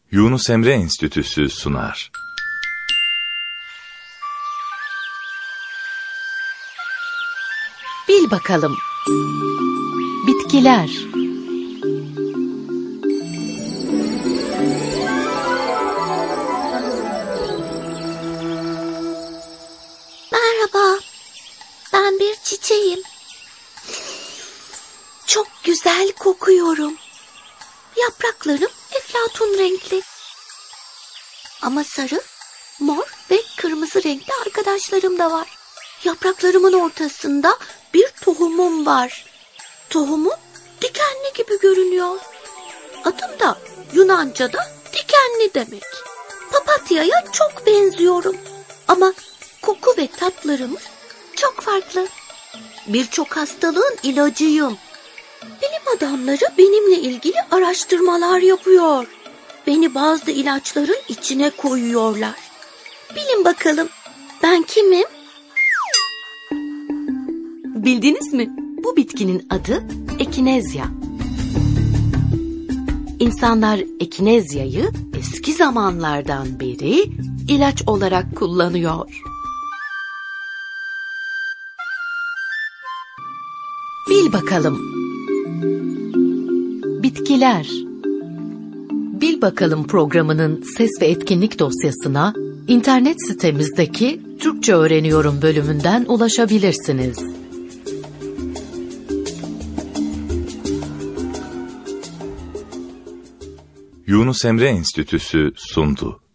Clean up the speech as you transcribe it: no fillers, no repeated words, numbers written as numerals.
Yunus Emre Enstitüsü sunar. Bil bakalım. Bitkiler. Merhaba, ben bir çiçeğim. Çok güzel kokuyorum. Yapraklarım eflatun renkli. Ama sarı, mor ve kırmızı renkli arkadaşlarım da var. Yapraklarımın ortasında bir tohumum var. Tohumum dikenli gibi görünüyor. Adım da Yunanca'da dikenli demek. Papatyaya çok benziyorum. Ama koku ve tatlarımız çok farklı. Birçok hastalığın ilacıyım. Bilim adamları benimle ilgili araştırmalar yapıyor. Beni bazı ilaçların içine koyuyorlar. Bilin bakalım, ben kimim? Bildiniz mi? Bu bitkinin adı ekinezya. İnsanlar ekinezyayı eski zamanlardan beri ilaç olarak kullanıyor. Bil bakalım. Bitkiler. Bil bakalım programının ses ve etkinlik dosyasına internet sitemizdeki Türkçe Öğreniyorum bölümünden ulaşabilirsiniz. Yunus Emre Enstitüsü sundu.